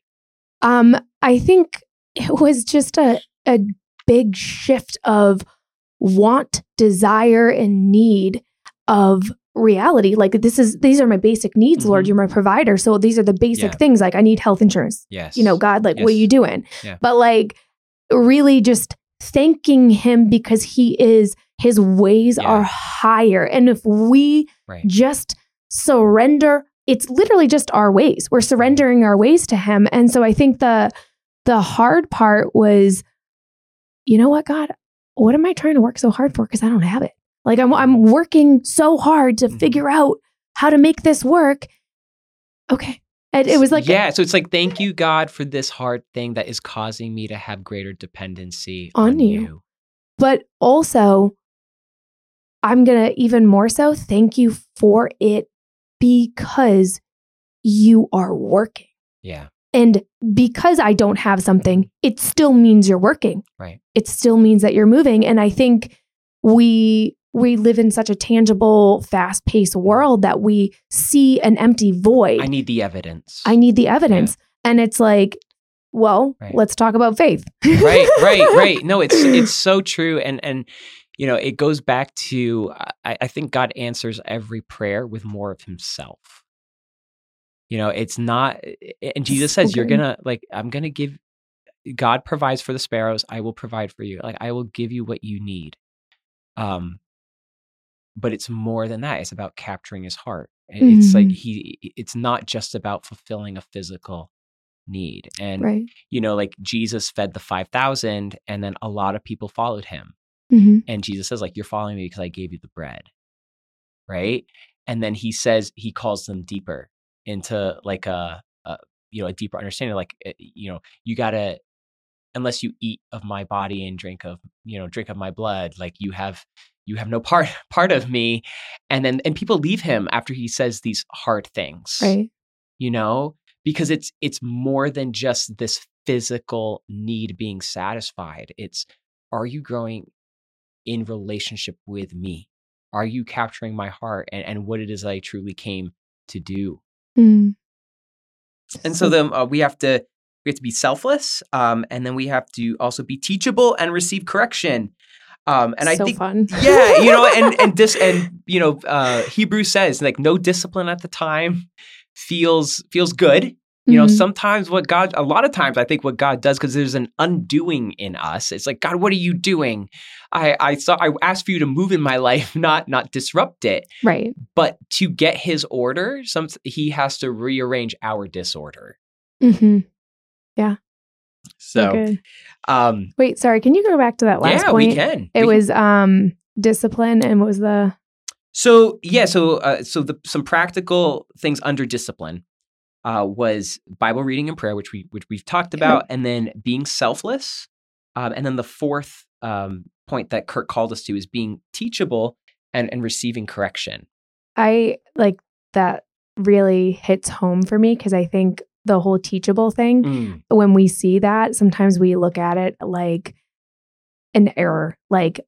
I think it was just a big shift of want, desire, and need of reality. Like, these are my basic needs, Lord. You're my provider. So these are the basic things. Like, I need health insurance. Yes. God, like, what are you doing? Yeah. But, like, really just thanking him, because his ways are higher. And if we just surrender, it's literally just our ways. We're surrendering our ways to him. And so I think the hard part was, you know what, God, what am I trying to work so hard for? Because I don't have it. Like, I'm working so hard to figure out how to make this work. Okay. And it was like, so it's like, thank you, God, for this hard thing that is causing me to have greater dependency on you. But also, I'm going to even more so thank you for it, because you are working. Yeah. And because I don't have something, it still means you're working. Right. It still means that you're moving. And I think we live in such a tangible, fast-paced world that we see an empty void. I need the evidence. Yeah. And it's like, well, let's talk about faith. Right. No, it's so true. And it goes back to, I think God answers every prayer with more of himself. It's not, and Jesus says, you're gonna, like, I'm gonna give, God provides for the sparrows. I will provide for you. Like, I will give you what you need. But it's more than that. It's about capturing his heart. It's like it's not just about fulfilling a physical need. And, Right. like Jesus fed the 5,000 and then a lot of people followed him. Mm-hmm. And Jesus says, like, you're following me because I gave you the bread. Right. And then he says, he calls them deeper into like a deeper understanding. Like, you gotta, unless you eat of my body and drink of my blood, like you have no part of me. And people leave him after he says these hard things, Right. Because it's more than just this physical need being satisfied. It's, are you growing in relationship with me? Are you capturing my heart and what it is I truly came to do? Mm. And so then we have to be selfless, and then we have to also be teachable and receive correction. And so I think fun. Yeah, Hebrews says, like, no discipline at the time feels good. Sometimes a lot of times I think what God does, because there's an undoing in us. It's like, God, what are you doing? I asked for you to move in my life, not disrupt it. Right. But to get his order, he has to rearrange our disorder. Mm-hmm. Yeah. So, wait, sorry. Can you go back to that last point? Yeah, we can. It was discipline, and what was the? So some practical things under discipline was Bible reading and prayer, which we've talked about, and then being selfless, and then the fourth point that Kurt called us to is being teachable and receiving correction. I like that really hits home for me, because I think the whole teachable thing, when we see that, sometimes we look at it like an error. Like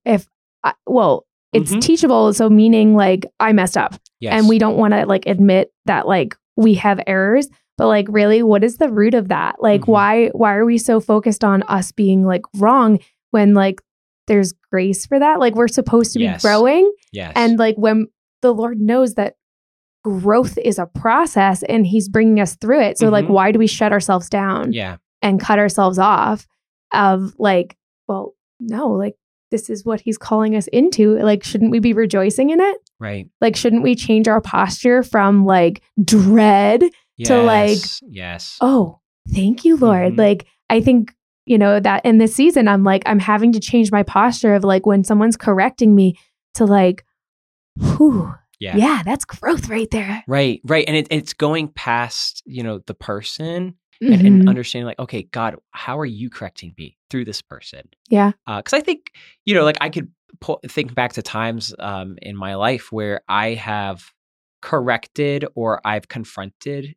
it's teachable. So meaning like I messed up, and we don't want to like admit that like we have errors, but like really, what is the root of that? Like why are we so focused on us being like wrong when like there's grace for that? Like we're supposed to be growing. Yes. And like when the Lord knows that growth is a process and he's bringing us through it. So like, why do we shut ourselves down and cut ourselves off of like, well, no, like this is what he's calling us into. Like, shouldn't we be rejoicing in it? Right. Like, shouldn't we change our posture from like dread to like, oh, thank you, Lord. Like, I think, that in this season, I'm having to change my posture of like, when someone's correcting me to like, whew. Yeah, that's growth right there. Right. And it's going past, the person and understanding like, okay, God, how are you correcting me through this person? Yeah. Because I think, like I could think back to times in my life where I have corrected or I've confronted,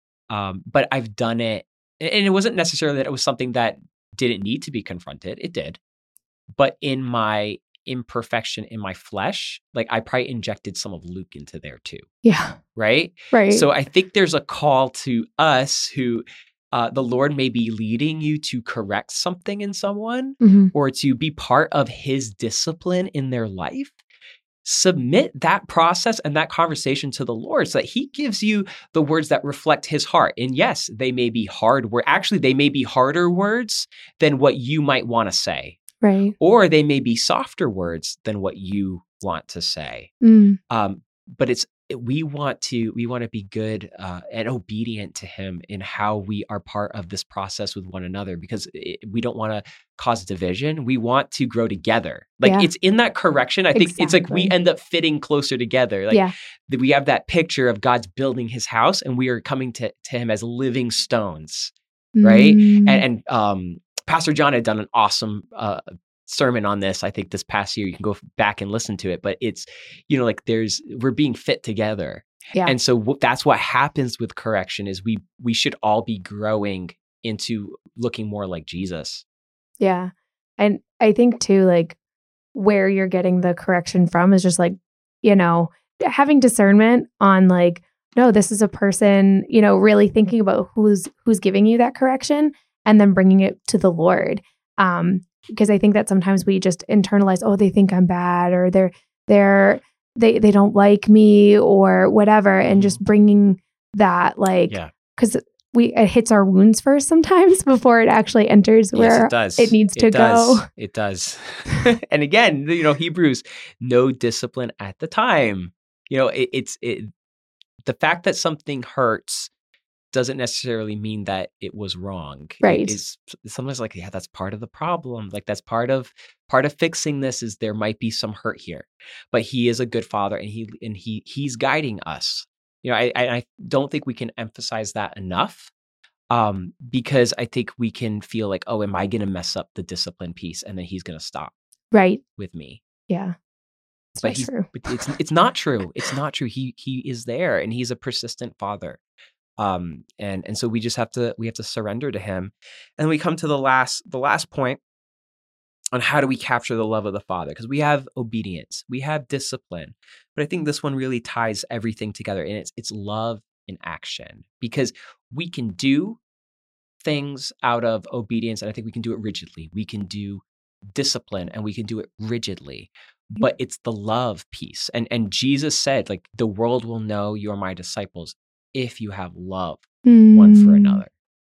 but I've done it. And it wasn't necessarily that it was something that didn't need to be confronted. It did. But in my imperfection in my flesh, like I probably injected some of Luke into there too. Yeah. Right. So I think there's a call to us who the Lord may be leading you to correct something in someone or to be part of his discipline in their life. Submit that process and that conversation to the Lord so that he gives you the words that reflect his heart. And yes, they may be hard. They may be harder words than what you might want to say. Right. Or they may be softer words than what you want to say. But we want to be good and obedient to him in how we are part of this process with one another, because we don't want to cause division. We want to grow together. Like it's in that correction. I think it's like we end up fitting closer together. Like we have that picture of God's building his house and we are coming to him as living stones. Right. And Pastor John had done an awesome sermon on this, I think, this past year. You can go back and listen to it, but it's, like we're being fit together. Yeah. And so that's what happens with correction is we should all be growing into looking more like Jesus. Yeah. And I think too, like where you're getting the correction from is just like, having discernment on like, no, this is a person, really thinking about who's giving you that correction and then bringing it to the Lord. Because I think that sometimes we just internalize, oh, they think I'm bad or they don't like me or whatever. And just bringing that like, because it hits our wounds first sometimes before it actually enters where it needs to go. It does. And again, Hebrews, no discipline at the time. It's the fact that something hurts doesn't necessarily mean that it was wrong. Right. It's sometimes like, yeah, that's part of the problem. Like that's part of fixing this is there might be some hurt here, but he is a good father and he's guiding us. I don't think we can emphasize that enough. Because I think we can feel like, oh, am I going to mess up the discipline piece? And then he's going to stop with me. Yeah. But it's not true. It's not true. He is there and he's a persistent father. And so we have to surrender to him. And we come to the last point on how do we capture the love of the Father? Because we have obedience, we have discipline, but I think this one really ties everything together, and it's love in action, because we can do things out of obedience, and I think we can do it rigidly. We can do discipline, and we can do it rigidly, but it's the love piece. And Jesus said, like, the world will know you're my disciples if you have love one for another.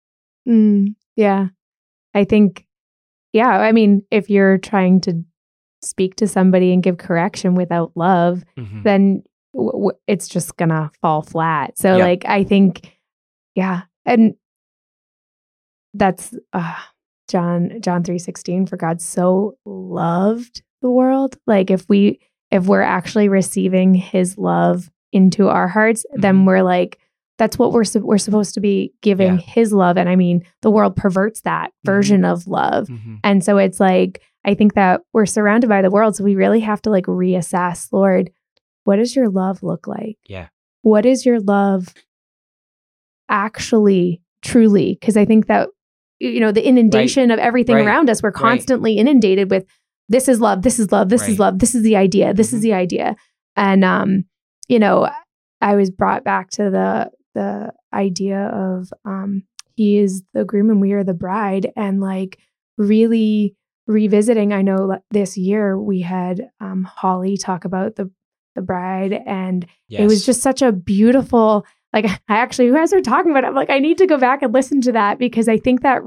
Yeah, I think. Yeah, I mean, if you're trying to speak to somebody and give correction without love, then it's just gonna fall flat. So, like, I think, and that's John 3:16. For God so loved the world. Like, if we're actually receiving His love into our hearts, then we're like, that's what we're supposed to be giving His love. And I mean, the world perverts that version of love. And so it's like, I think that we're surrounded by the world. So we really have to like reassess, Lord, what does your love look like? Yeah. What is your love actually, truly? Because I think that, the inundation of everything around us, we're constantly inundated with, this is love, this is love, this is love, this is the idea, this is the idea. And, I was brought back to the idea of He is the groom and we are the bride, and like really revisiting. I know this year we had Holly talk about the bride, and it was just such a beautiful, like, I actually, who has her talking about it, I'm like, I need to go back and listen to that, because I think that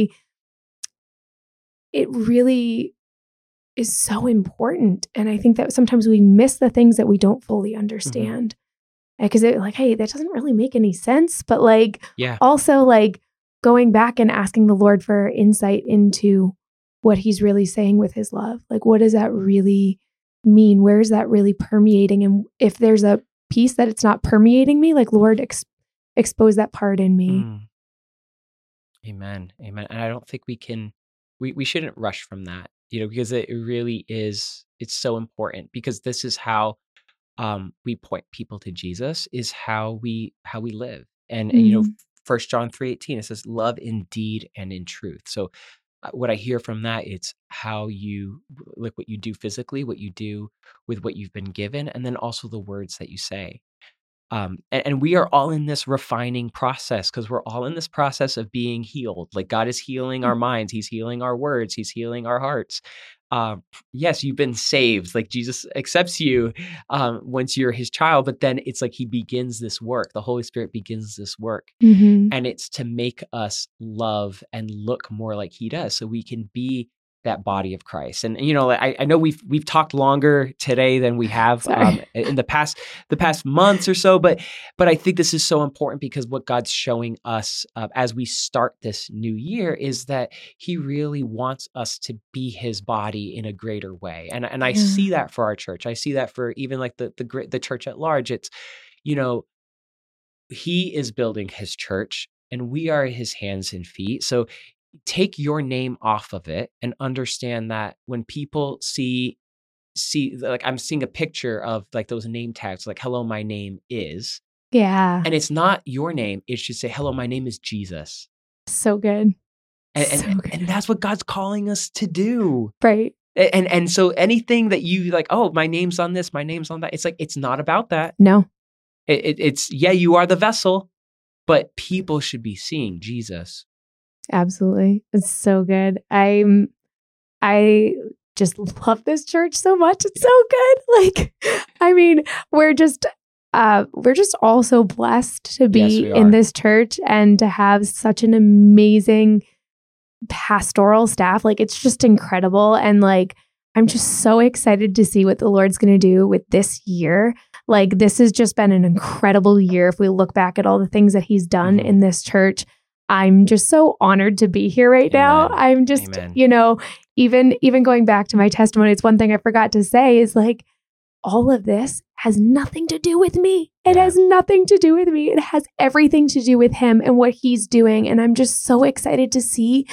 it really is so important. And I think that sometimes we miss the things that we don't fully understand. Because it's like, hey, that doesn't really make any sense. But like, also like going back and asking the Lord for insight into what He's really saying with His love. Like, what does that really mean? Where is that really permeating? And if there's a piece that it's not permeating me, like, Lord, expose that part in me. Amen. And I don't think we shouldn't rush from that, because it really is, it's so important, because this is how we point people to Jesus, is how we live. And 1 John 3:18, it says, love in deed and in truth. So what I hear from that, it's how you, like, what you do physically, what you do with what you've been given, and then also the words that you say. And we are all in this refining process, because we're all in this process of being healed. Like, God is healing our minds. He's healing our words. He's healing our hearts. Yes, you've been saved. Like, Jesus accepts you once you're His child, but then it's like He begins this work. The Holy Spirit begins this work. And it's to make us love and look more like He does, so we can be that body of Christ. And I know we've talked longer today than we have in the past months or so, but I think this is so important, because what God's showing us as we start this new year is that He really wants us to be His body in a greater way. And I see that for our church. I see that for even like the church at large. It's, He is building His church and we are His hands and feet. So take your name off of it and understand that when people see, like, I'm seeing a picture of like those name tags, like, hello, my name is. Yeah. And it's not your name. It should say, hello, my name is Jesus. So good. And that's what God's calling us to do. Right. And so anything that you like, oh, my name's on this, my name's on that. It's like, it's not about that. No. It's you are the vessel, but people should be seeing Jesus. Absolutely. It's so good. I just love this church so much. It's so good. Like, I mean, we're just we're just all so blessed to be in this church and to have such an amazing pastoral staff. Like, it's just incredible. And like, I'm just so excited to see what the Lord's going to do with this year. Like, this has just been an incredible year. If we look back at all the things that he's done in this church, I'm just so honored to be here right now. I'm just, you know, even going back to my testimony, it's one thing I forgot to say is like, all of this has nothing to do with me. It has nothing to do with me. It has everything to do with him and what he's doing. And I'm just so excited to see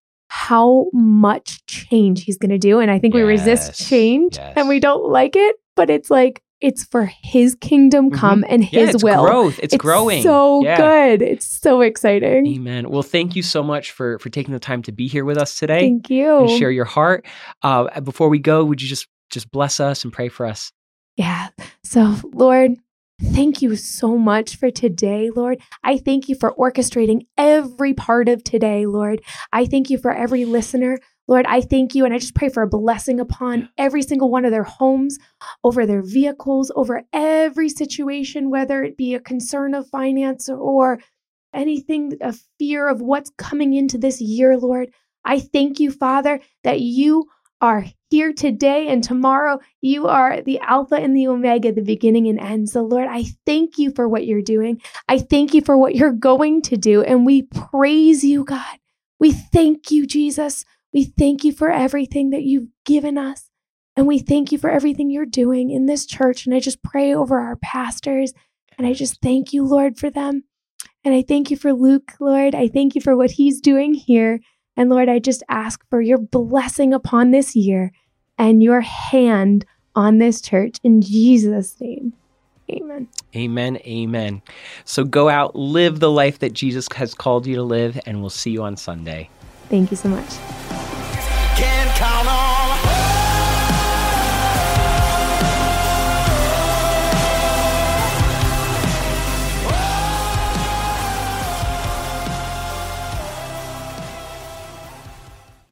how much change he's going to do. And I think we resist change and we don't like it, but it's like, it's for his kingdom come and his will. Growth. It's growing. So good. It's so exciting. Amen. Well, thank you so much for taking the time to be here with us today. Thank you. And share your heart. Before we go, would you just bless us and pray for us? Yeah. So, Lord, thank you so much for today, Lord. I thank you for orchestrating every part of today, Lord. I thank you for every listener. Lord, I thank you, and I just pray for a blessing upon every single one of their homes, over their vehicles, over every situation, whether it be a concern of finance or anything, a fear of what's coming into this year, Lord. I thank you, Father, that you are here today and tomorrow. You are the Alpha and the Omega, the beginning and end. So, Lord, I thank you for what you're doing. I thank you for what you're going to do, and we praise you, God. We thank you, Jesus. We thank you for everything that you've given us, and we thank you for everything you're doing in this church. And I just pray over our pastors, and I just thank you, Lord, for them. And I thank you for Luke, Lord. I thank you for what he's doing here. And Lord, I just ask for your blessing upon this year and your hand on this church in Jesus' name. Amen. Amen. Amen. So go out, live the life that Jesus has called you to live, and we'll see you on Sunday. Thank you so much. Can't count on